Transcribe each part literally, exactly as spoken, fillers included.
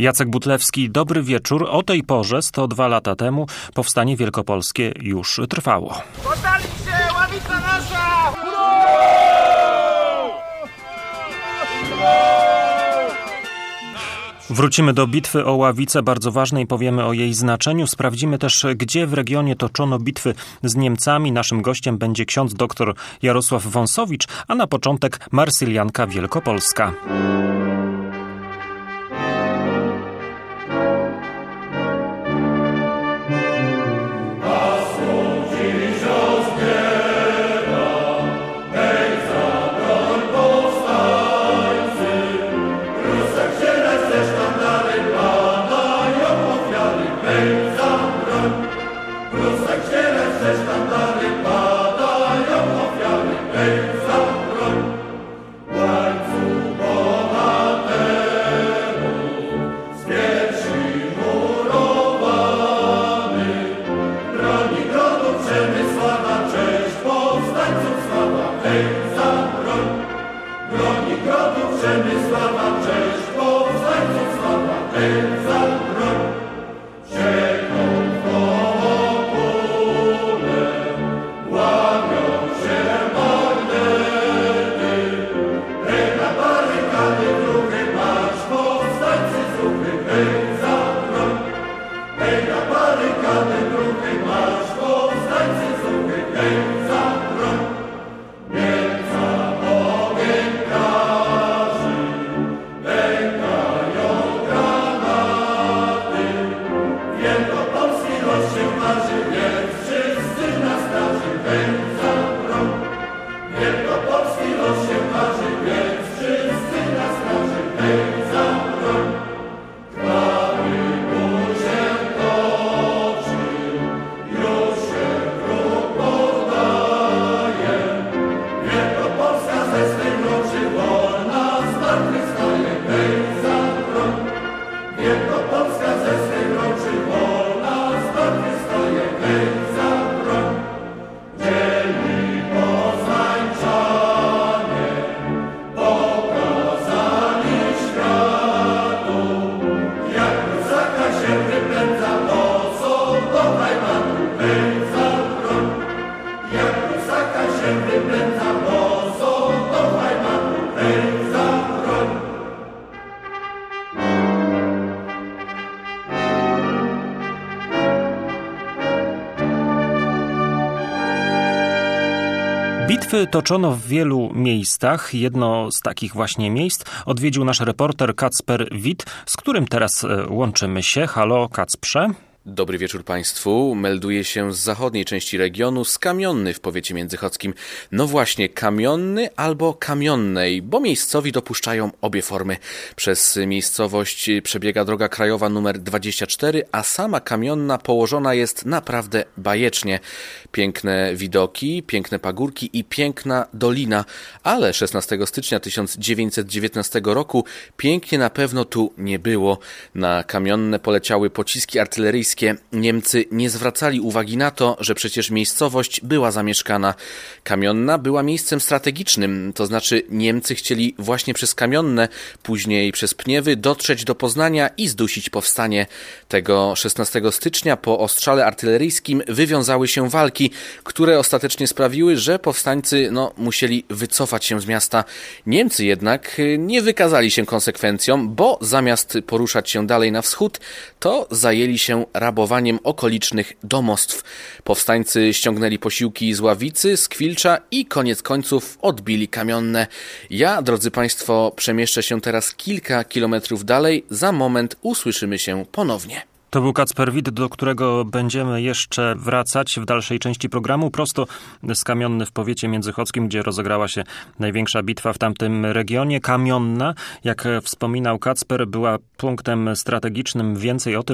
Jacek Butlewski, dobry wieczór. O tej porze, sto dwa lata temu, powstanie wielkopolskie już trwało. Poddali się! Ławica nasza! Wrócimy do bitwy o Ławicę, bardzo ważnej, powiemy o jej znaczeniu. Sprawdzimy też, gdzie w regionie toczono bitwy z Niemcami. Naszym gościem będzie ksiądz dr Jarosław Wąsowicz, a na początek Marsyljanka Wielkopolska. Bitwy toczono w wielu miejscach. Jedno z takich właśnie miejsc odwiedził nasz reporter Kacper Wit, z którym teraz łączymy się. Halo, Kacprze. Dobry wieczór Państwu. Melduję się z zachodniej części regionu, z Kamiony w powiecie międzychodzkim. No właśnie, Kamiony albo Kamionnej, bo miejscowi dopuszczają obie formy. Przez miejscowość przebiega droga krajowa numer dwadzieścia cztery, a sama Kamionna położona jest naprawdę bajecznie. Piękne widoki, piękne pagórki i piękna dolina, ale szesnastego stycznia tysiąc dziewięćset dziewiętnastego roku pięknie na pewno tu nie było. Na Kamionne poleciały pociski artyleryjskie. Niemcy nie zwracali uwagi na to, że przecież miejscowość była zamieszkana. Kamionna była miejscem strategicznym, to znaczy Niemcy chcieli właśnie przez Kamionne, później przez Pniewy dotrzeć do Poznania i zdusić powstanie. Tego szesnastego stycznia po ostrzale artyleryjskim wywiązały się walki, które ostatecznie sprawiły, że powstańcy no, musieli wycofać się z miasta. Niemcy jednak nie wykazali się konsekwencją, bo zamiast poruszać się dalej na wschód, to zajęli się rabowaniem okolicznych domostw. Powstańcy ściągnęli posiłki z Ławicy, z Kwilcza i koniec końców odbili Kamionne. Ja, drodzy Państwo, przemieszczę się teraz kilka kilometrów dalej. Za moment usłyszymy się ponownie. To był Kacper Wit, do którego będziemy jeszcze wracać w dalszej części programu, prosto z Kamiony w powiecie międzychodzkim, gdzie rozegrała się największa bitwa w tamtym regionie. Kamionna, jak wspominał Kacper, była punktem strategicznym. Więcej o tym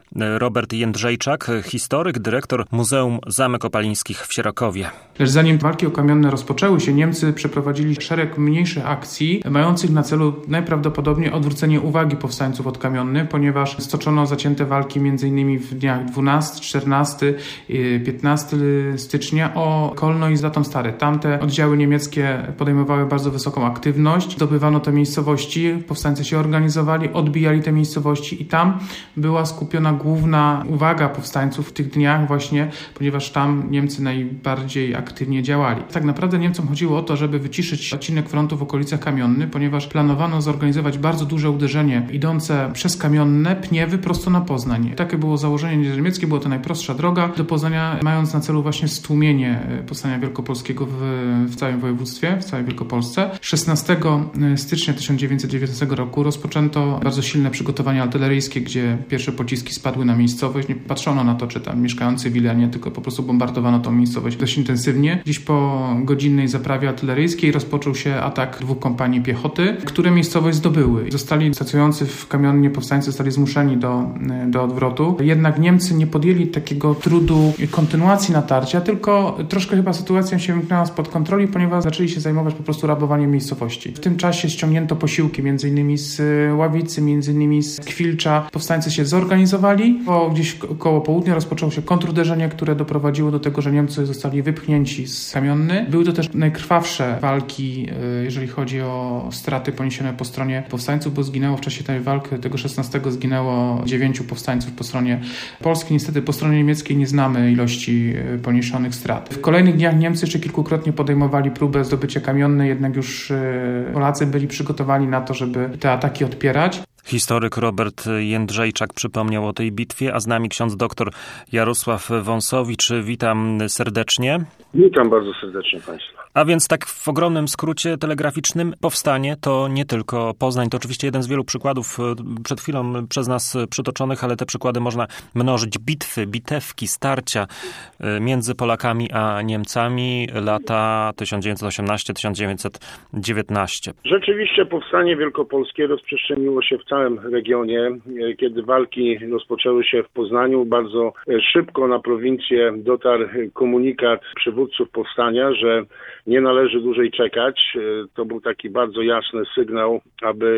Robert Jędrzejczak, historyk, dyrektor Muzeum Zamek Opalińskich w Sierokowie. Lecz zanim walki o Kamienne rozpoczęły się, Niemcy przeprowadzili szereg mniejszych akcji mających na celu najprawdopodobniej odwrócenie uwagi powstańców od Kamiennych, ponieważ stoczono zacięte walki m.in. w dniach dwunastego, czternastego, piętnastego stycznia o Kolno i Zatom Stare. Tamte oddziały niemieckie podejmowały bardzo wysoką aktywność, zdobywano te miejscowości, powstańcy się organizowali, odbijali te miejscowości i tam była skupiona główna uwaga powstańców w tych dniach właśnie, ponieważ tam Niemcy najbardziej aktywnie działali. Tak naprawdę Niemcom chodziło o to, żeby wyciszyć odcinek frontu w okolicach Kamiennych, ponieważ planowano zorganizować bardzo duże uderzenie idące przez Kamienne, Pniewy prosto na Poznań. Takie było założenie niemieckie, była to najprostsza droga do Poznania, mając na celu właśnie stłumienie powstania wielkopolskiego w, w całym województwie, w całej Wielkopolsce. szesnastego stycznia tysiąc dziewięćset dziewiętnastego roku rozpoczęto bardzo silne przygotowania artyleryjskie, gdzie pierwsze pociski spadły na miejscowość. Nie patrzono na to, czy tam mieszkają cywile, nie, tylko po prostu bombardowano tą miejscowość dość intensywnie. Dziś po godzinnej zaprawie artyleryjskiej rozpoczął się atak dwóch kompanii piechoty, które miejscowość zdobyły. Zostali stacjonujący w Kamiennie powstańcy zostali zmuszeni do, do odwrotu. Jednak Niemcy nie podjęli takiego trudu kontynuacji natarcia, tylko troszkę chyba sytuacja się wymknęła spod kontroli, ponieważ zaczęli się zajmować po prostu rabowaniem miejscowości. W tym czasie ściągnięto posiłki m.in. z Ławicy, m.in. z Kwilcza. Powstańcy się zorganizowali. Po gdzieś koło południa rozpoczęło się kontruderzenie, które doprowadziło do tego, że Niemcy zostali wypchnięci z Kamiennych. Były to też najkrwawsze walki, jeżeli chodzi o straty poniesione po stronie powstańców, bo zginęło w czasie tej walki, tego szesnastego zginęło dziewięciu powstańców po stronie polskiej. Niestety po stronie niemieckiej nie znamy ilości poniesionych strat. W kolejnych dniach Niemcy jeszcze kilkukrotnie podejmowali próbę zdobycia Kamiennej, jednak już Polacy byli przygotowani na to, żeby te ataki odpierać. Historyk Robert Jędrzejczak przypomniał o tej bitwie, a z nami ksiądz doktor Jarosław Wąsowicz. Witam serdecznie. Witam bardzo serdecznie Państwa. A więc tak w ogromnym skrócie telegraficznym, powstanie to nie tylko Poznań, to oczywiście jeden z wielu przykładów przed chwilą przez nas przytoczonych, ale te przykłady można mnożyć. Bitwy, bitewki, starcia między Polakami a Niemcami, lata tysiąc dziewięćset osiemnasty do tysiąc dziewięćset dziewiętnastego. Rzeczywiście powstanie wielkopolskie rozprzestrzeniło się w całym regionie. Kiedy walki rozpoczęły się w Poznaniu, bardzo szybko na prowincję dotarł komunikat przywódców powstania, że nie należy dłużej czekać. To był taki bardzo jasny sygnał, aby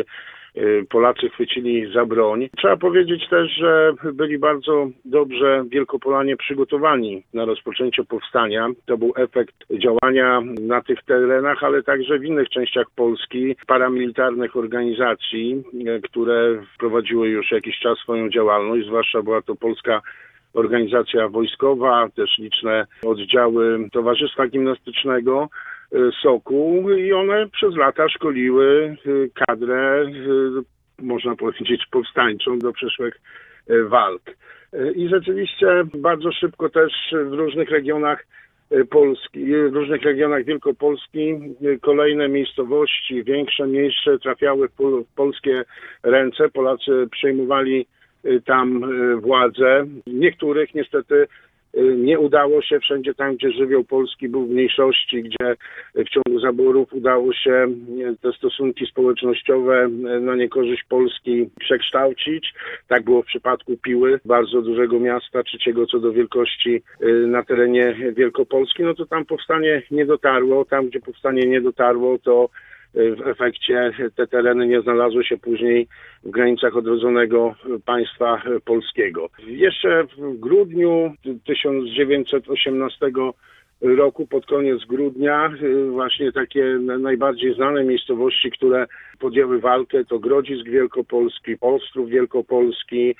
Polacy chwycili za broń. Trzeba powiedzieć też, że byli bardzo dobrze Wielkopolanie przygotowani na rozpoczęcie powstania. To był efekt działania na tych terenach, ale także w innych częściach Polski, paramilitarnych organizacji, które prowadziły już jakiś czas swoją działalność, zwłaszcza była to polska organizacja wojskowa, też liczne oddziały Towarzystwa Gimnastycznego Sokół i one przez lata szkoliły kadrę, można powiedzieć, powstańczą do przyszłych walk. I rzeczywiście bardzo szybko też w różnych regionach Polski, w różnych regionach Wielkopolski kolejne miejscowości, większe, mniejsze, trafiały w polskie ręce. Polacy przejmowali tam władzę. Niektórych niestety nie udało się, wszędzie tam, gdzie żywioł polski był w mniejszości, gdzie w ciągu zaborów udało się te stosunki społecznościowe na niekorzyść Polski przekształcić. Tak było w przypadku Piły, bardzo dużego miasta, trzeciego co do wielkości na terenie Wielkopolski. No to tam powstanie nie dotarło. Tam, gdzie powstanie nie dotarło, to w efekcie te tereny nie znalazły się później w granicach odrodzonego państwa polskiego. Jeszcze w grudniu tysiąc dziewięćset osiemnastego roku, pod koniec grudnia, właśnie takie najbardziej znane miejscowości, które podjęły walkę, to Grodzisk Wielkopolski, Ostrów Wielkopolski,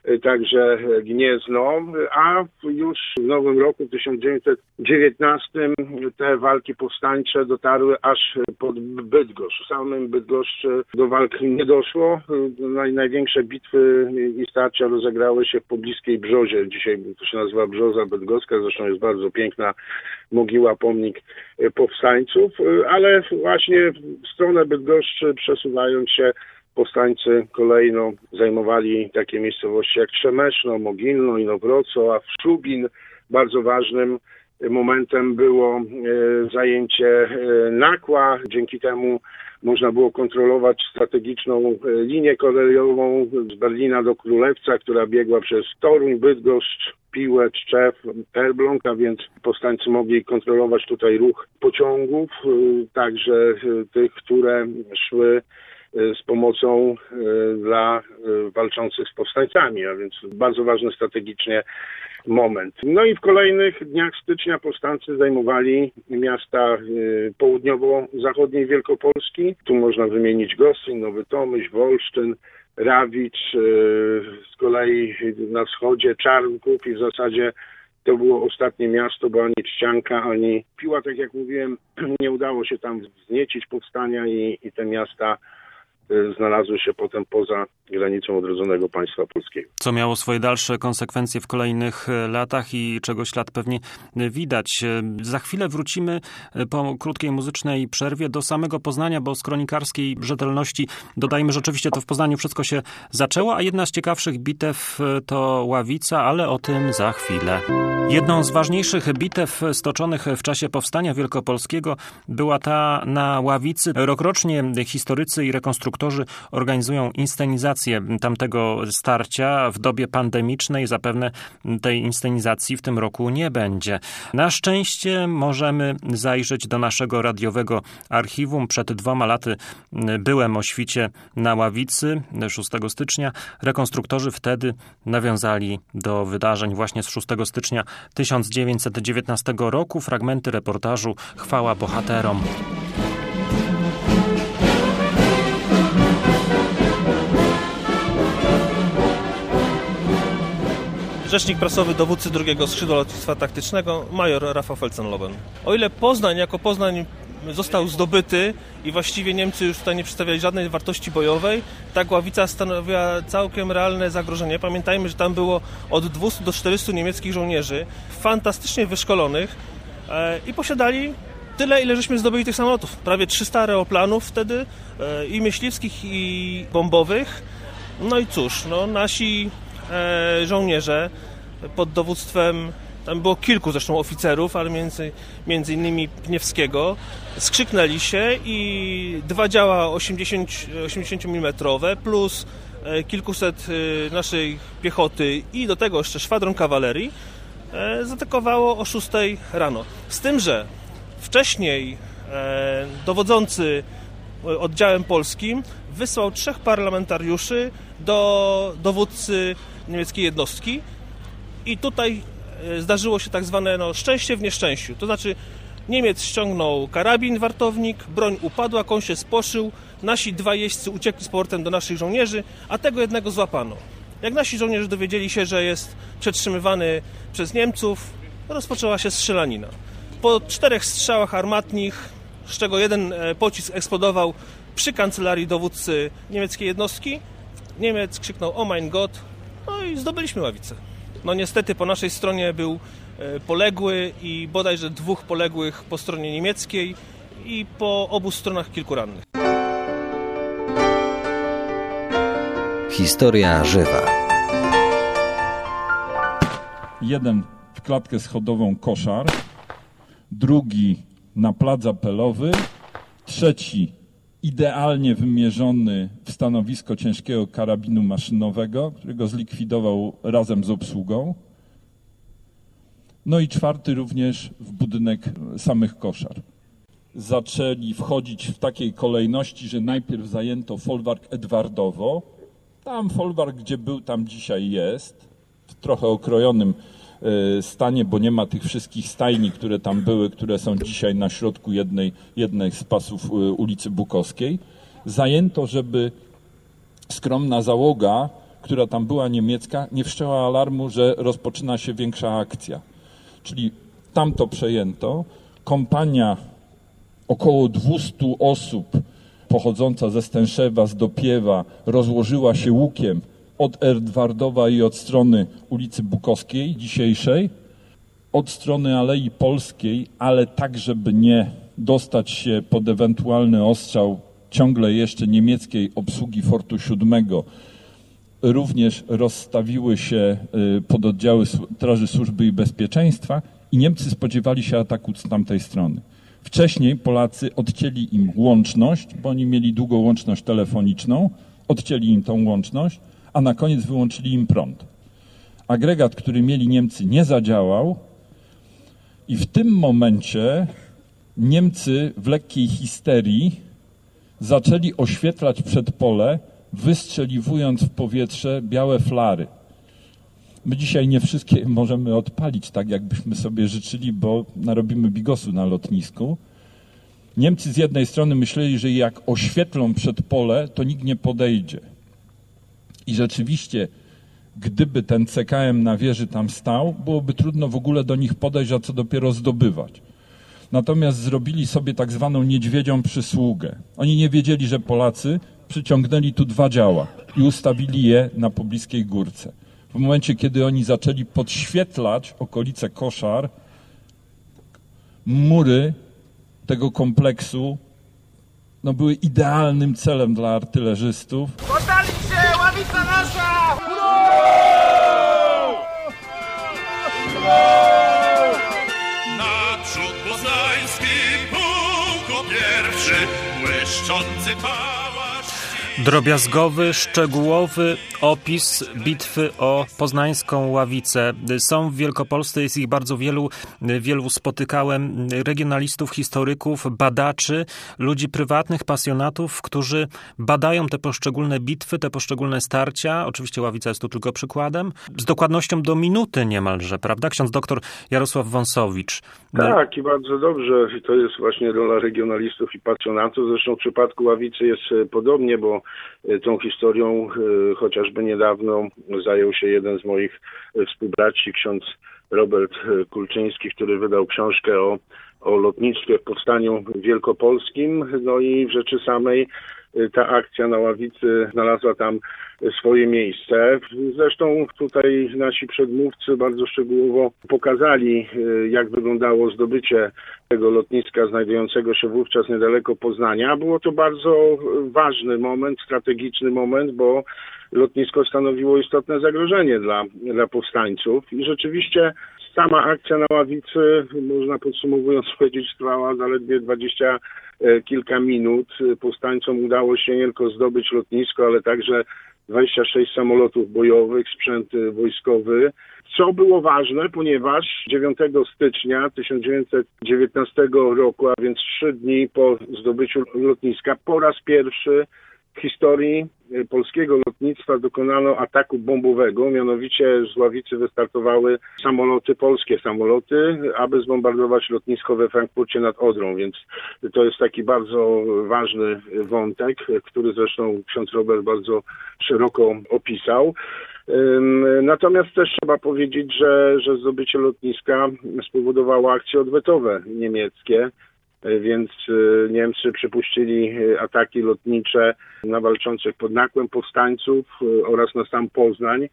także Gniezno, a już w nowym roku tysiąc dziewięćset dziewiętnastym te walki powstańcze dotarły aż pod Bydgoszcz. W samym Bydgoszczy do walk nie doszło. Naj, największe bitwy i starcia rozegrały się w pobliskiej Brzozie. Dzisiaj to się nazywa Brzoza Bydgoska, zresztą jest bardzo piękna mogiła, pomnik powstańców, ale właśnie w stronę Bydgoszczy przesuwając się, powstańcy kolejno zajmowali takie miejscowości jak Trzemeszno, Mogilno, Inowrocław, Szubin. Bardzo ważnym momentem było zajęcie Nakła. Dzięki temu można było kontrolować strategiczną linię kolejową z Berlina do Królewca, która biegła przez Toruń, Bydgoszcz, Piłę, Tczew, Elbląg, a więc powstańcy mogli kontrolować tutaj ruch pociągów, także tych, które szły z pomocą dla walczących z powstańcami, a więc bardzo ważny strategicznie moment. No i w kolejnych dniach stycznia powstańcy zajmowali miasta południowo-zachodniej Wielkopolski. Tu można wymienić Gostyń, Nowy Tomyśl, Wolsztyn, Rawicz, z kolei na wschodzie Czarnków i w zasadzie to było ostatnie miasto, bo ani Trzcianka, ani Piła, tak jak mówiłem, nie udało się tam wzniecić powstania i, i te miasta znalazły się potem poza granicą odrodzonego państwa polskiego. Co miało swoje dalsze konsekwencje w kolejnych latach i czego ślad pewnie widać. Za chwilę wrócimy po krótkiej muzycznej przerwie do samego Poznania, bo z kronikarskiej rzetelności dodajmy, że oczywiście to w Poznaniu wszystko się zaczęło, a jedna z ciekawszych bitew to Ławica, ale o tym za chwilę. Jedną z ważniejszych bitew stoczonych w czasie Powstania Wielkopolskiego była ta na Ławicy. Rokrocznie historycy i rekonstruktorzy organizują inscenizację tamtego starcia. W dobie pandemicznej zapewne tej inscenizacji w tym roku nie będzie. Na szczęście możemy zajrzeć do naszego radiowego archiwum. Przed dwoma laty byłem o świcie na Ławicy szóstego stycznia. Rekonstruktorzy wtedy nawiązali do wydarzeń właśnie z szóstego stycznia tysiąc dziewięćset dziewiętnastego roku. Fragmenty reportażu Chwała bohaterom. Rzecznik prasowy dowódcy drugiego skrzydła lotnictwa taktycznego, major Rafał Felsenloben. O ile Poznań jako Poznań został zdobyty i właściwie Niemcy już tutaj nie przedstawiali żadnej wartości bojowej, tak Ławica stanowiła całkiem realne zagrożenie. Pamiętajmy, że tam było od dwustu do czterystu niemieckich żołnierzy, fantastycznie wyszkolonych e, i posiadali tyle, ile żeśmy zdobyli tych samolotów. Prawie trzysta aeroplanów wtedy e, i myśliwskich, i bombowych. No i cóż, no, nasi e, żołnierze pod dowództwem, tam było kilku zresztą oficerów, ale między, między innymi Pniewskiego, skrzyknęli się i dwa działa osiemdziesięciomilimetrowe plus kilkuset naszej piechoty i do tego jeszcze szwadron kawalerii zaatakowało o szóstej rano. Z tym, że wcześniej dowodzący oddziałem polskim wysłał trzech parlamentariuszy do dowódcy niemieckiej jednostki i tutaj zdarzyło się tak zwane no, szczęście w nieszczęściu. To znaczy Niemiec ściągnął karabin wartownik, broń upadła, koń się sposzył, nasi dwa jeźdźcy uciekli z powrotem do naszych żołnierzy, a tego jednego złapano. Jak nasi żołnierze dowiedzieli się, że jest przetrzymywany przez Niemców, rozpoczęła się strzelanina. Po czterech strzałach armatnich, z czego jeden pocisk eksplodował przy kancelarii dowódcy niemieckiej jednostki, Niemiec krzyknął "Oh mein Gott", no i zdobyliśmy Ławicę. No niestety po naszej stronie był poległy i bodajże dwóch poległych po stronie niemieckiej i po obu stronach kilku rannych. Historia żywa. Jeden w klatkę schodową koszar, drugi na plac apelowy, trzeci idealnie wymierzony w stanowisko ciężkiego karabinu maszynowego, którego zlikwidował razem z obsługą. No i czwarty również w budynek samych koszar. Zaczęli wchodzić w takiej kolejności, że najpierw zajęto folwark Edwardowo. Tam folwark, gdzie był, tam dzisiaj jest, w trochę okrojonym stanie, bo nie ma tych wszystkich stajni, które tam były, które są dzisiaj na środku jednej, jednej z pasów ulicy Bukowskiej. Zajęto, żeby skromna załoga, która tam była niemiecka, nie wszczęła alarmu, że rozpoczyna się większa akcja. Czyli tam to przejęto. Kompania około dwustu osób pochodząca ze Stęszewa, z Dopiewa rozłożyła się łukiem od Edwardowa i od strony ulicy Bukowskiej dzisiejszej, od strony Alei Polskiej, ale tak, żeby nie dostać się pod ewentualny ostrzał ciągle jeszcze niemieckiej obsługi Fortu siódmego. Również rozstawiły się pododdziały Straży Służby i Bezpieczeństwa i Niemcy spodziewali się ataku z tamtej strony. Wcześniej Polacy odcięli im łączność, bo oni mieli długą łączność telefoniczną, odcięli im tą łączność, a na koniec wyłączyli im prąd. Agregat, który mieli Niemcy, nie zadziałał i w tym momencie Niemcy w lekkiej histerii zaczęli oświetlać przedpole, wystrzeliwując w powietrze białe flary. My dzisiaj nie wszystkie możemy odpalić tak, jakbyśmy sobie życzyli, bo narobimy bigosu na lotnisku. Niemcy z jednej strony myśleli, że jak oświetlą przedpole, to nikt nie podejdzie. I rzeczywiście, gdyby ten C K M na wieży tam stał, byłoby trudno w ogóle do nich podejść, a co dopiero zdobywać. Natomiast zrobili sobie tak zwaną niedźwiedzią przysługę. Oni nie wiedzieli, że Polacy przyciągnęli tu dwa działa i ustawili je na pobliskiej górce. W momencie, kiedy oni zaczęli podświetlać okolice Koszar, mury tego kompleksu no, były idealnym celem dla artylerzystów. Poddali się! Ławica nasza! Naprzód poznański pułk pierwszy, błyszczący pałac. Drobiazgowy, szczegółowy opis bitwy o poznańską Ławicę. Są w Wielkopolsce, jest ich bardzo wielu. Wielu spotykałem regionalistów, historyków, badaczy, ludzi prywatnych, pasjonatów, którzy badają te poszczególne bitwy, te poszczególne starcia. Oczywiście Ławica jest tu tylko przykładem. Z dokładnością do minuty niemalże, prawda? Ksiądz doktor Jarosław Wąsowicz. Tak, i bardzo dobrze. To jest właśnie rola regionalistów i pasjonatów. Zresztą w przypadku Ławicy jest podobnie, bo tą historią chociażby niedawno zajął się jeden z moich współbraci, ksiądz Robert Kulczyński, który wydał książkę o, o lotnictwie w powstaniu wielkopolskim. No i w rzeczy samej ta akcja na Ławicy znalazła tam swoje miejsce. Zresztą tutaj nasi przedmówcy bardzo szczegółowo pokazali, jak wyglądało zdobycie tego lotniska znajdującego się wówczas niedaleko Poznania. Było to bardzo ważny moment, strategiczny moment, bo lotnisko stanowiło istotne zagrożenie dla, dla powstańców i rzeczywiście sama akcja na Ławicy, można podsumowując powiedzieć, trwała zaledwie dwadzieścia kilka minut. Powstańcom udało się nie tylko zdobyć lotnisko, ale także dwadzieścia sześć samolotów bojowych, sprzęt wojskowy, co było ważne, ponieważ dziewiątego stycznia tysiąc dziewięćset dziewiętnastego roku, a więc trzy dni po zdobyciu lotniska, po raz pierwszy w historii polskiego lotnictwa dokonano ataku bombowego, mianowicie z Ławicy wystartowały samoloty, polskie samoloty, aby zbombardować lotnisko we Frankfurcie nad Odrą, więc to jest taki bardzo ważny wątek, który zresztą ksiądz Robert bardzo szeroko opisał. Natomiast też trzeba powiedzieć, że, że zdobycie lotniska spowodowało akcje odwetowe niemieckie, więc Niemcy przypuścili ataki lotnicze na walczących pod Nakłem powstańców oraz na sam Poznań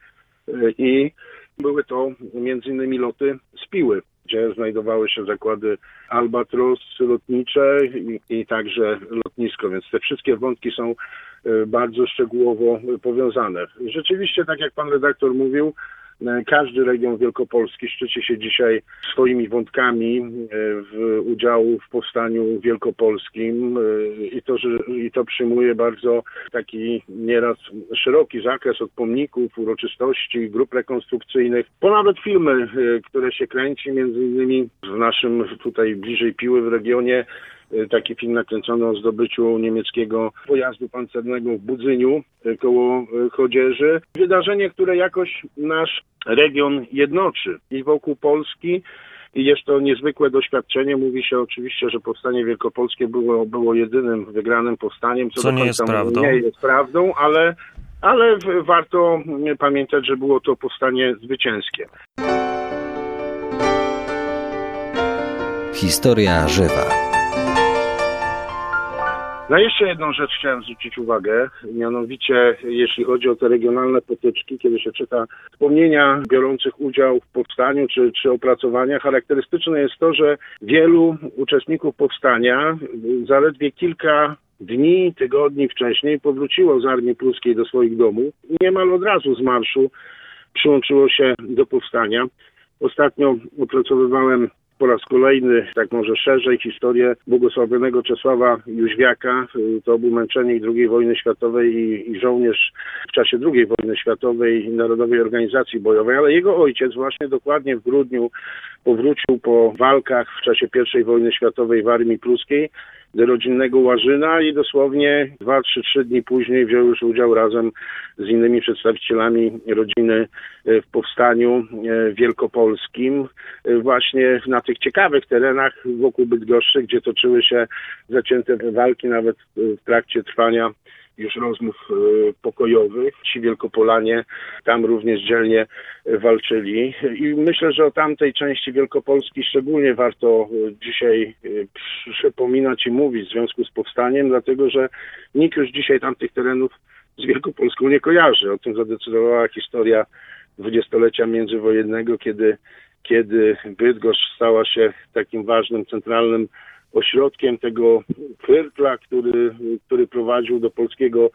i były to między innymi loty z Piły, gdzie znajdowały się zakłady Albatros lotnicze i, i także lotnisko, więc te wszystkie wątki są bardzo szczegółowo powiązane. Rzeczywiście, tak jak pan redaktor mówił, każdy region wielkopolski szczyci się dzisiaj swoimi wątkami w udziału w powstaniu wielkopolskim i to, że, i to przyjmuje bardzo taki nieraz szeroki zakres od pomników, uroczystości, grup rekonstrukcyjnych, po nawet filmy, które się kręci, między innymi w naszym tutaj bliżej Piły w regionie. Taki film nakręcono o zdobyciu niemieckiego pojazdu pancernego w Budzyniu koło Chodzieży. Wydarzenie, które jakoś nasz region jednoczy i wokół Polski. I jest to niezwykłe doświadczenie. Mówi się oczywiście, że powstanie wielkopolskie było, było jedynym wygranym powstaniem, co, co do nie jest prawdą. Nie jest prawdą, ale, ale warto pamiętać, że było to powstanie zwycięskie. Historia żywa. Na jeszcze jedną rzecz chciałem zwrócić uwagę, mianowicie jeśli chodzi o te regionalne potyczki, kiedy się czyta wspomnienia biorących udział w powstaniu czy, czy opracowania, charakterystyczne jest to, że wielu uczestników powstania zaledwie kilka dni, tygodni wcześniej powróciło z armii pruskiej do swoich domów i niemal od razu z marszu przyłączyło się do powstania. Ostatnio opracowywałem po raz kolejny, tak może szerzej, historię błogosławionego Czesława Jóźwiaka. To był męczennik drugiej wojny światowej i, i żołnierz w czasie drugiej wojny światowej Narodowej Organizacji Bojowej, ale jego ojciec właśnie dokładnie w grudniu powrócił po walkach w czasie pierwszej wojny światowej w armii pruskiej do rodzinnego Łażyna i dosłownie dwa, trzy, trzy dni później wziął już udział razem z innymi przedstawicielami rodziny w powstaniu wielkopolskim właśnie na tych ciekawych terenach wokół Bydgoszczy, gdzie toczyły się zacięte walki nawet w trakcie trwania już rozmów pokojowych. Ci Wielkopolanie tam również dzielnie walczyli i myślę, że o tamtej części Wielkopolski szczególnie warto dzisiaj przypominać i mówić w związku z powstaniem, dlatego że nikt już dzisiaj tamtych terenów z Wielkopolską nie kojarzy. O tym zadecydowała historia dwudziestolecia międzywojennego, kiedy, kiedy Bydgoszcz stała się takim ważnym, centralnym ośrodkiem tego firtla, który, który prowadził do polskiego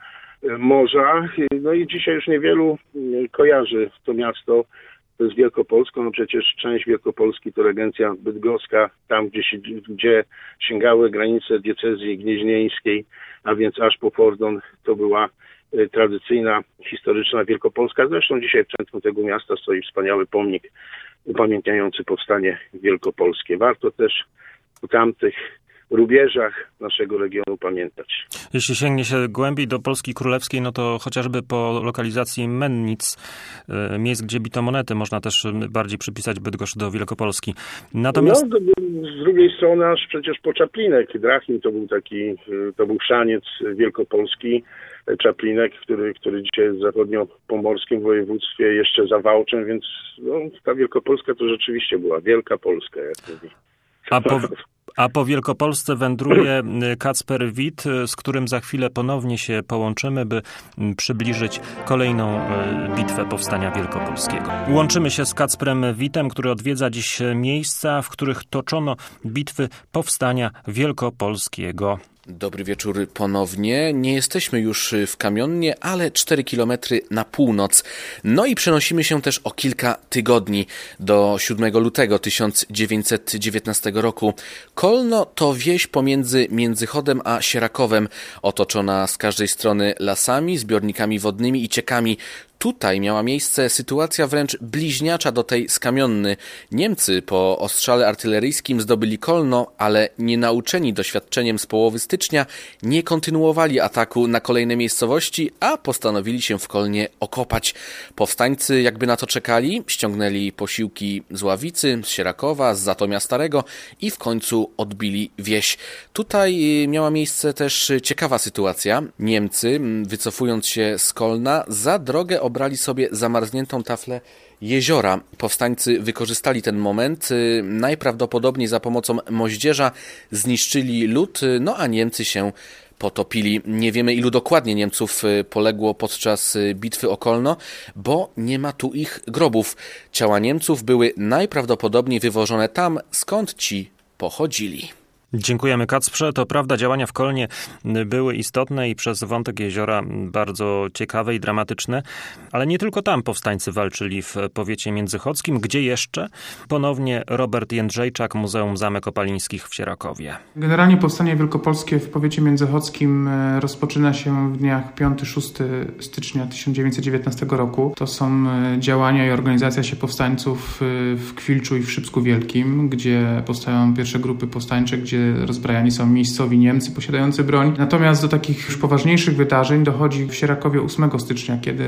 morza. No i dzisiaj już niewielu kojarzy to miasto z Wielkopolską. No przecież część Wielkopolski to regencja bydgoska, tam gdzie, gdzie sięgały granice diecezji gnieźnieńskiej, a więc aż po Fordon to była tradycyjna, historyczna Wielkopolska. Zresztą dzisiaj w centrum tego miasta stoi wspaniały pomnik upamiętniający powstanie wielkopolskie. Warto też w tamtych rubieżach naszego regionu pamiętać. Jeśli sięgnie się głębiej do Polski Królewskiej, no to chociażby po lokalizacji mennic, miejsc, gdzie bito monety, można też bardziej przypisać Bydgoszcz do Wielkopolski. Natomiast... No, z drugiej strony aż przecież po Czaplinek. Drachim to był taki, to był chrzaniec wielkopolski, Czaplinek, który, który dzisiaj jest w zachodniopomorskim województwie, jeszcze za Wałczem, więc no, ta Wielkopolska to rzeczywiście była Wielka Polska, jak mówi. A po, a po Wielkopolsce wędruje Kacper Wit, z którym za chwilę ponownie się połączymy, by przybliżyć kolejną bitwę powstania wielkopolskiego. Łączymy się z Kacprem Witem, który odwiedza dziś miejsca, w których toczono bitwy powstania wielkopolskiego. Dobry wieczór ponownie. Nie jesteśmy już w Kamionnie, ale cztery kilometry na północ. No i przenosimy się też o kilka tygodni do siódmego lutego tysiąc dziewięćset dziewiętnastego roku. Kolno to wieś pomiędzy Międzychodem a Sierakowem, otoczona z każdej strony lasami, zbiornikami wodnymi i ciekami. Tutaj miała miejsce sytuacja wręcz bliźniacza do tej z Kamienny. Niemcy po ostrzale artyleryjskim zdobyli Kolno, ale nie nauczeni doświadczeniem z połowy stycznia nie kontynuowali ataku na kolejne miejscowości, a postanowili się w Kolnie okopać. Powstańcy jakby na to czekali, ściągnęli posiłki z Ławicy, z Sierakowa, z Zatomia Starego i w końcu odbili wieś. Tutaj miała miejsce też ciekawa sytuacja. Niemcy, wycofując się z Kolna, za drogę obrali sobie zamarzniętą taflę jeziora. Powstańcy wykorzystali ten moment, najprawdopodobniej za pomocą moździerza zniszczyli lód, no a Niemcy się potopili. Nie wiemy, ilu dokładnie Niemców poległo podczas bitwy o Kolno, bo nie ma tu ich grobów. Ciała Niemców były najprawdopodobniej wywożone tam, skąd ci pochodzili. Dziękujemy, Kacprze. To prawda, działania w Kolnie były istotne i przez wątek jeziora bardzo ciekawe i dramatyczne, ale nie tylko tam powstańcy walczyli w powiecie międzychodzkim. Gdzie jeszcze? Ponownie Robert Jędrzejczak, Muzeum Zamek Opalińskich w Sierakowie. Generalnie powstanie wielkopolskie w powiecie międzychodzkim rozpoczyna się w dniach piątego do szóstego stycznia tysiąc dziewięćset dziewiętnastego roku. To są działania i organizacja się powstańców w Kwilczu i w Szybsku Wielkim, gdzie powstają pierwsze grupy powstańcze, gdzie rozbrajani są miejscowi Niemcy posiadający broń. Natomiast do takich już poważniejszych wydarzeń dochodzi w Sierakowie ósmego stycznia, kiedy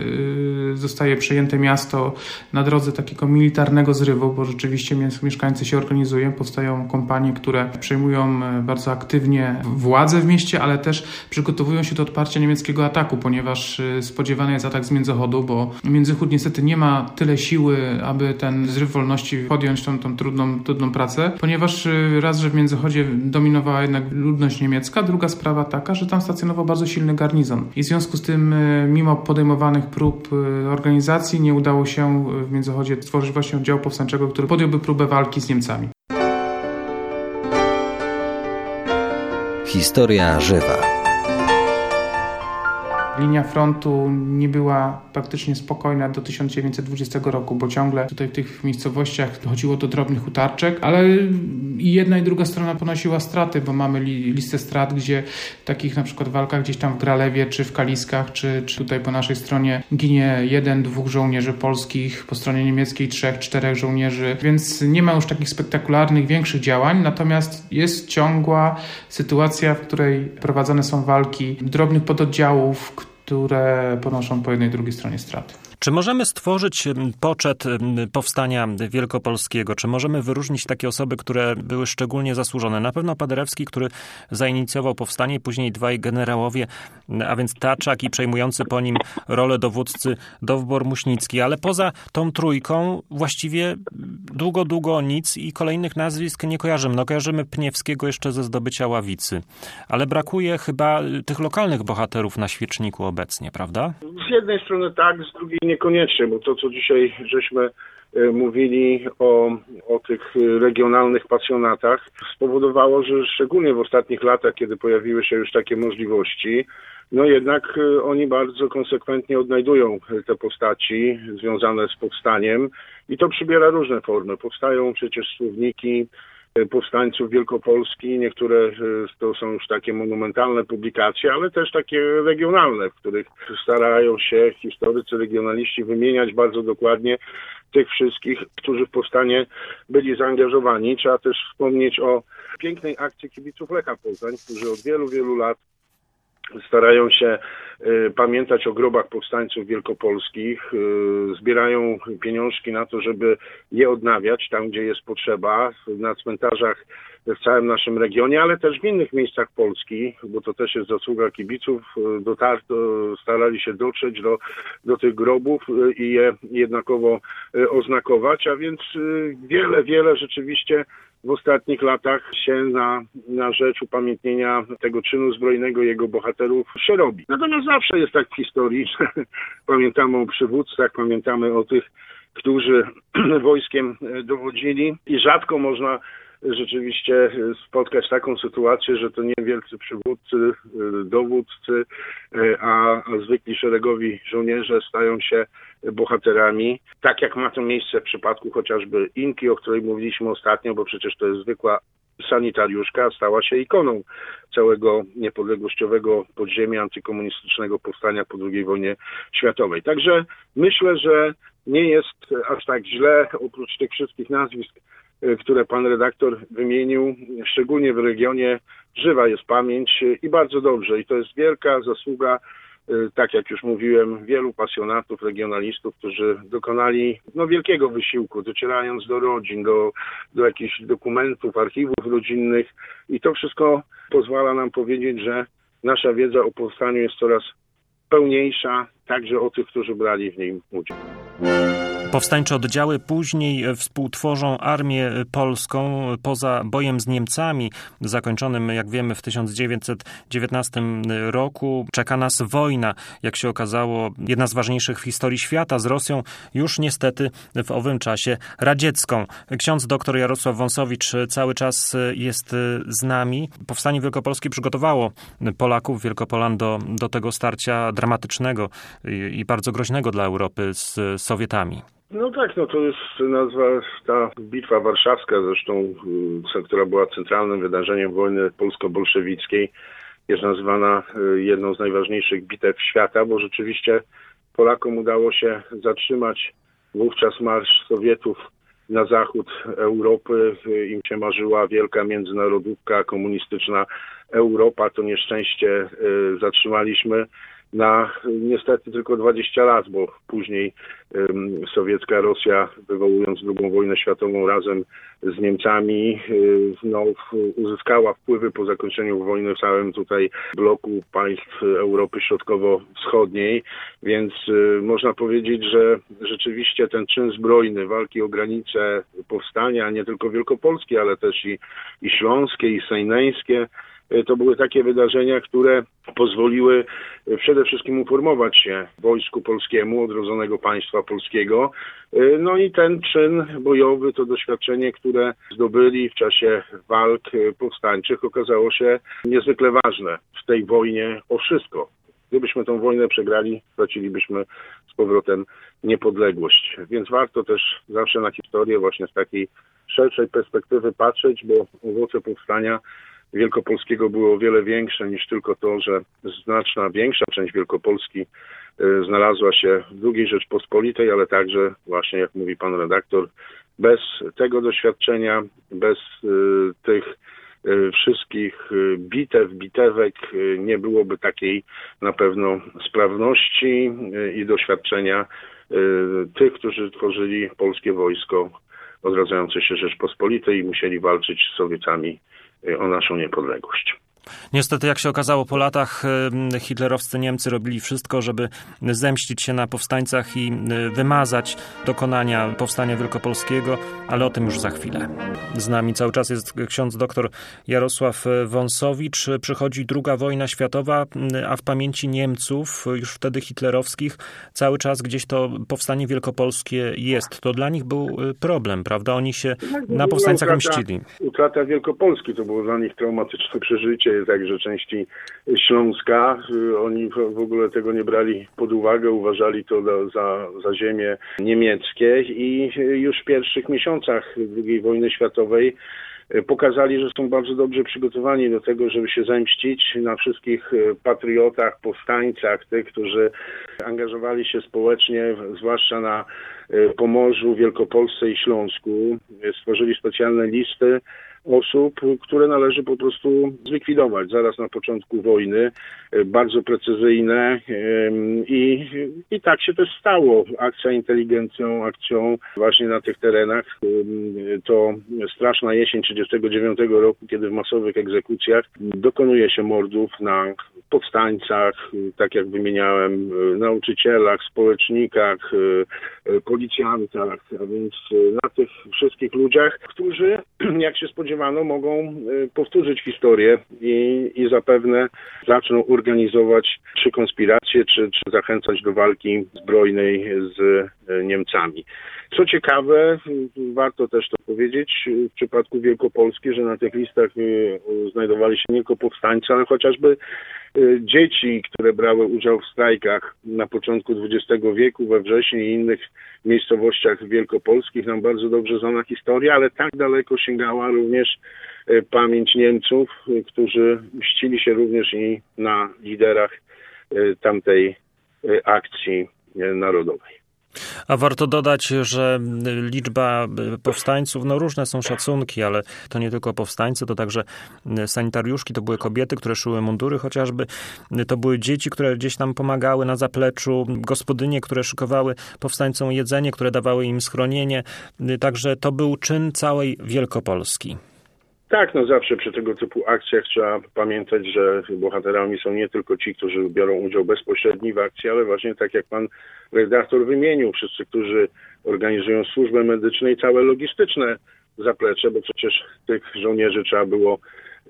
zostaje przejęte miasto na drodze takiego militarnego zrywu, bo rzeczywiście mieszkańcy się organizują, powstają kompanie, które przejmują bardzo aktywnie władzę w mieście, ale też przygotowują się do odparcia niemieckiego ataku, ponieważ spodziewany jest atak z Międzychodu, bo Międzychód niestety nie ma tyle siły, aby ten zryw wolności podjąć tą, tą trudną, trudną pracę, ponieważ raz, że w Międzychodzie dominowała jednak ludność niemiecka, druga sprawa taka, że tam stacjonował bardzo silny garnizon. I w związku z tym, mimo podejmowanych prób organizacji, nie udało się w Międzychodzie stworzyć właśnie oddziału powstańczego, który podjąłby próbę walki z Niemcami. Historia żywa. Linia frontu nie była praktycznie spokojna do tysiąc dziewięćset dwudziestego roku, bo ciągle tutaj w tych miejscowościach dochodziło do drobnych utarczek, ale i jedna i druga strona ponosiła straty, bo mamy li, listę strat, gdzie w takich na przykład walkach gdzieś tam w Gralewie, czy w Kaliskach, czy, czy tutaj po naszej stronie ginie jeden, dwóch żołnierzy polskich, po stronie niemieckiej trzech, czterech żołnierzy, więc nie ma już takich spektakularnych, większych działań, natomiast jest ciągła sytuacja, w której prowadzone są walki drobnych pododdziałów, które ponoszą po jednej i drugiej stronie straty. Czy możemy stworzyć poczet powstania wielkopolskiego? Czy możemy wyróżnić takie osoby, które były szczególnie zasłużone? Na pewno Paderewski, który zainicjował powstanie, później dwaj generałowie, a więc Taczak i przejmujący po nim rolę dowódcy Dowbor-Muśnicki. Ale poza tą trójką właściwie długo, długo nic i kolejnych nazwisk nie kojarzymy. No kojarzymy Pniewskiego jeszcze ze zdobycia Ławicy. Ale brakuje chyba tych lokalnych bohaterów na świeczniku obecnie, prawda? Z jednej strony tak, z drugiej niekoniecznie, bo to, co dzisiaj żeśmy mówili o, o tych regionalnych pasjonatach, spowodowało, że szczególnie w ostatnich latach, kiedy pojawiły się już takie możliwości, no jednak oni bardzo konsekwentnie odnajdują te postaci związane z powstaniem i to przybiera różne formy. Powstają przecież słowniki powstańców Wielkopolski, niektóre to są już takie monumentalne publikacje, ale też takie regionalne, w których starają się historycy, regionaliści wymieniać bardzo dokładnie tych wszystkich, którzy w powstanie byli zaangażowani. Trzeba też wspomnieć o pięknej akcji kibiców Lecha Poznań, którzy od wielu, wielu lat starają się y, pamiętać o grobach powstańców wielkopolskich, y, zbierają pieniążki na to, żeby je odnawiać tam, gdzie jest potrzeba, na cmentarzach w całym naszym regionie, ale też w innych miejscach Polski, bo to też jest zasługa kibiców, dotar- starali się dotrzeć do, do tych grobów i je jednakowo oznakować, a więc wiele, wiele rzeczywiście w ostatnich latach się na, na rzecz upamiętnienia tego czynu zbrojnego, jego bohaterów się robi. Natomiast zawsze jest tak w historii, że pamiętamy o przywódcach, pamiętamy o tych, którzy wojskiem dowodzili i rzadko można rzeczywiście spotkać taką sytuację, że to nie wielcy przywódcy, dowódcy, a, a zwykli szeregowi żołnierze stają się bohaterami. Tak jak ma to miejsce w przypadku chociażby Inki, o której mówiliśmy ostatnio, bo przecież to jest zwykła sanitariuszka, stała się ikoną całego niepodległościowego podziemia antykomunistycznego powstania po drugiej wojnie światowej. Także myślę, że nie jest aż tak źle, oprócz tych wszystkich nazwisk, które pan redaktor wymienił, szczególnie w regionie żywa jest pamięć i bardzo dobrze. I to jest wielka zasługa, tak jak już mówiłem, wielu pasjonatów, regionalistów, którzy dokonali no, wielkiego wysiłku, docierając do rodzin, do, do jakichś dokumentów, archiwów rodzinnych i to wszystko pozwala nam powiedzieć, że nasza wiedza o powstaniu jest coraz pełniejsza, także o tych, którzy brali w nim udział. Powstańcze oddziały później współtworzą armię polską. Poza bojem z Niemcami, zakończonym, jak wiemy, w tysiąc dziewięćset dziewiętnastym roku, czeka nas wojna, jak się okazało, jedna z ważniejszych w historii świata, z Rosją, już niestety w owym czasie radziecką. Ksiądz dr Jarosław Wąsowicz cały czas jest z nami. Powstanie wielkopolskie przygotowało Polaków, Wielkopolan do, do tego starcia dramatycznego i, i bardzo groźnego dla Europy z Sowietami. No tak, no to jest nazwa, ta bitwa warszawska zresztą, która była centralnym wydarzeniem wojny polsko-bolszewickiej, jest nazywana jedną z najważniejszych bitew świata, bo rzeczywiście Polakom udało się zatrzymać wówczas marsz Sowietów na zachód Europy. Im się marzyła wielka międzynarodówka, komunistyczna Europa. To nieszczęście zatrzymaliśmy na niestety tylko dwadzieścia lat, bo później um, sowiecka Rosja, wywołując drugą wojnę światową razem z Niemcami, um, no, uzyskała wpływy po zakończeniu wojny w całym tutaj bloku państw Europy Środkowo-Wschodniej, więc um, można powiedzieć, że rzeczywiście ten czyn zbrojny, walki o granice powstania, nie tylko wielkopolskie, ale też i, i śląskie, i sejneńskie, to były takie wydarzenia, które pozwoliły przede wszystkim uformować się wojsku polskiemu, odrodzonego państwa polskiego. No i ten czyn bojowy, to doświadczenie, które zdobyli w czasie walk powstańczych, okazało się niezwykle ważne w tej wojnie o wszystko. Gdybyśmy tę wojnę przegrali, stracilibyśmy z powrotem niepodległość. Więc warto też zawsze na historię właśnie z takiej szerszej perspektywy patrzeć, bo owoce powstania wielkopolskiego były o wiele większe niż tylko to, że znaczna większa część Wielkopolski znalazła się w drugiej Rzeczpospolitej, ale także właśnie, jak mówi pan redaktor, bez tego doświadczenia, bez tych wszystkich bitew, bitewek nie byłoby takiej na pewno sprawności i doświadczenia tych, którzy tworzyli polskie wojsko odradzające się Rzeczpospolitej i musieli walczyć z Sowietami o naszą niepodległość. Niestety, jak się okazało po latach, hitlerowscy Niemcy robili wszystko, żeby zemścić się na powstańcach i wymazać dokonania powstania wielkopolskiego, ale o tym już za chwilę. Z nami cały czas jest ksiądz doktor Jarosław Wąsowicz. Przychodzi druga wojna światowa, a w pamięci Niemców, już wtedy hitlerowskich, cały czas gdzieś to powstanie wielkopolskie jest. To dla nich był problem, prawda? Oni się na powstańcach mścili. Utrata Wielkopolski to było dla nich traumatyczne przeżycie, także części Śląska. Oni w ogóle tego nie brali pod uwagę, uważali to za, za ziemie niemieckie i już w pierwszych miesiącach drugiej wojny światowej pokazali, że są bardzo dobrze przygotowani do tego, żeby się zemścić na wszystkich patriotach, powstańcach, tych, którzy angażowali się społecznie, zwłaszcza na Pomorzu, Wielkopolsce i Śląsku. Stworzyli specjalne listy osób, które należy po prostu zlikwidować zaraz na początku wojny, bardzo precyzyjne i, i tak się też stało. Akcja inteligencją, akcją właśnie na tych terenach. To straszna jesień trzydziestego dziewiątego roku, kiedy w masowych egzekucjach dokonuje się mordów na powstańcach, tak jak wymieniałem, nauczycielach, społecznikach, policjantach, a więc na tych wszystkich ludziach, którzy, jak się spodziewano, mogą powtórzyć historię i, i zapewne zaczną organizować czy konspiracje, czy, czy zachęcać do walki zbrojnej z Niemcami. Co ciekawe, warto też to powiedzieć, w przypadku Wielkopolski, że na tych listach znajdowali się nie tylko powstańcy, ale chociażby dzieci, które brały udział w strajkach na początku dwudziestego wieku we Wrześni i innych miejscowościach wielkopolskich. Nam bardzo dobrze znana historia, ale tak daleko sięgała również pamięć Niemców, którzy mścili się również i na liderach tamtej akcji narodowej. A warto dodać, że liczba powstańców, no różne są szacunki, ale to nie tylko powstańcy, to także sanitariuszki, to były kobiety, które szyły mundury chociażby, to były dzieci, które gdzieś tam pomagały na zapleczu, gospodynie, które szykowały powstańcom jedzenie, które dawały im schronienie, także to był czyn całej Wielkopolski. Tak, no zawsze przy tego typu akcjach trzeba pamiętać, że bohaterami są nie tylko ci, którzy biorą udział bezpośredni w akcji, ale właśnie tak jak pan redaktor wymienił, wszyscy, którzy organizują służbę medyczną i całe logistyczne zaplecze, bo przecież tych żołnierzy trzeba było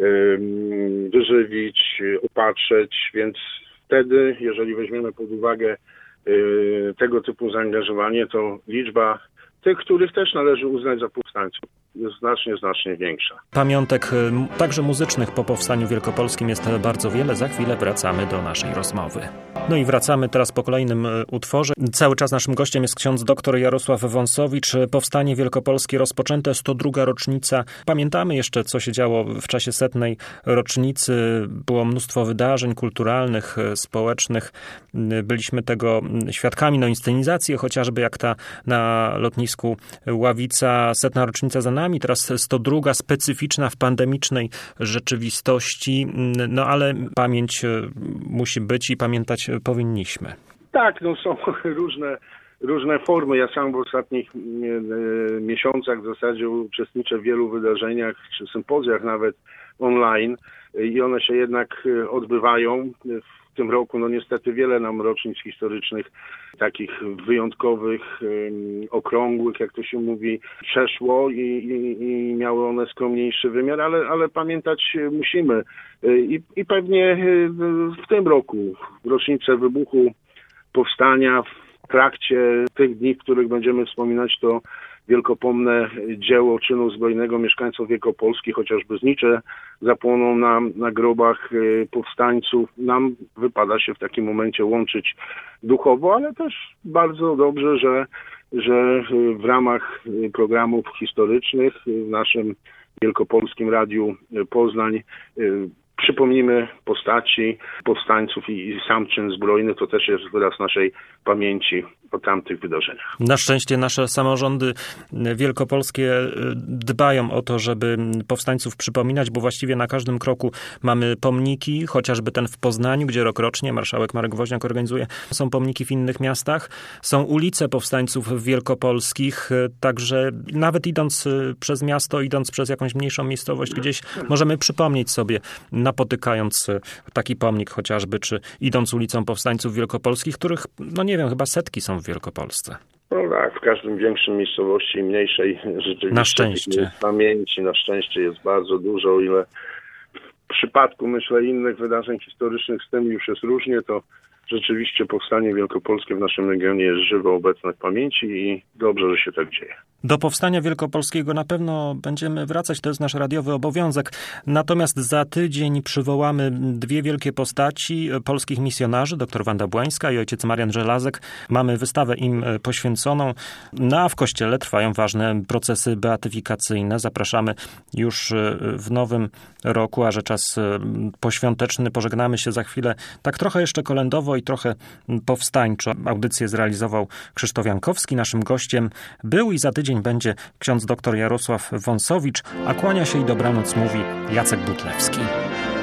um, wyżywić, opatrzeć, więc wtedy, jeżeli weźmiemy pod uwagę um, tego typu zaangażowanie, to liczba tych, których też należy uznać za powstańców, jest znacznie, znacznie większa. Pamiątek także muzycznych po powstaniu wielkopolskim jest bardzo wiele. Za chwilę wracamy do naszej rozmowy. No i wracamy teraz po kolejnym utworze. Cały czas naszym gościem jest ksiądz doktor Jarosław Wąsowicz. Powstanie wielkopolskie rozpoczęte, sto druga rocznica. Pamiętamy jeszcze, co się działo w czasie setnej rocznicy. Było mnóstwo wydarzeń kulturalnych, społecznych. Byliśmy tego świadkami. No inscenizacje chociażby jak ta na lotnisku Ławica. Setna rocznica za nami, teraz sto druga, specyficzna w pandemicznej rzeczywistości, no ale pamięć musi być i pamiętać powinniśmy. Tak, no są różne, różne formy. Ja sam w ostatnich miesiącach w zasadzie uczestniczę w wielu wydarzeniach, czy sympozjach nawet online i one się jednak odbywają. W tym roku, no niestety wiele nam rocznic historycznych, takich wyjątkowych, um, okrągłych, jak to się mówi, przeszło i, i, i miały one skromniejszy wymiar, ale, ale pamiętać musimy. I, i pewnie w tym roku, w rocznicę wybuchu powstania, W trakcie tych dni, w których będziemy wspominać to wielkopomne dzieło czynu zbrojnego mieszkańców Wielkopolski, chociażby znicze zapłoną nam na grobach powstańców. Nam wypada się w takim momencie łączyć duchowo, ale też bardzo dobrze, że, że w ramach programów historycznych w naszym Wielkopolskim Radiu Poznań przypomnimy postaci powstańców i, i sam czyn zbrojny. To też jest wyraz naszej pamięci o tamtych wydarzeniach. Na szczęście nasze samorządy wielkopolskie dbają o to, żeby powstańców przypominać, bo właściwie na każdym kroku mamy pomniki, chociażby ten w Poznaniu, gdzie rokrocznie marszałek Marek Woźniak organizuje. Są pomniki w innych miastach, są ulice powstańców wielkopolskich, także nawet idąc przez miasto, idąc przez jakąś mniejszą miejscowość, gdzieś możemy przypomnieć sobie, napotykając taki pomnik chociażby, czy idąc ulicą powstańców wielkopolskich, których, no nie wiem, chyba setki są w Wielkopolsce. No tak, w każdym większym miejscowości i mniejszej rzeczywiście na szczęście. Pamięci na szczęście jest bardzo dużo, o ile w przypadku, myślę, innych wydarzeń historycznych z tym już jest różnie, to rzeczywiście powstanie wielkopolskie w naszym regionie jest żywo obecne w pamięci i dobrze, że się tak dzieje. Do powstania wielkopolskiego na pewno będziemy wracać, to jest nasz radiowy obowiązek. Natomiast za tydzień przywołamy dwie wielkie postaci polskich misjonarzy, dr Wanda Błańska i ojciec Marian Żelazek. Mamy wystawę im poświęconą, no a w Kościele trwają ważne procesy beatyfikacyjne. Zapraszamy już w nowym roku, a że czas poświąteczny, pożegnamy się za chwilę tak trochę jeszcze kolędowo i trochę powstańczo. Audycję zrealizował Krzysztof Jankowski. Naszym gościem był i za tydzień będzie ksiądz dr Jarosław Wąsowicz, a kłania się i dobranoc mówi Jacek Butlewski.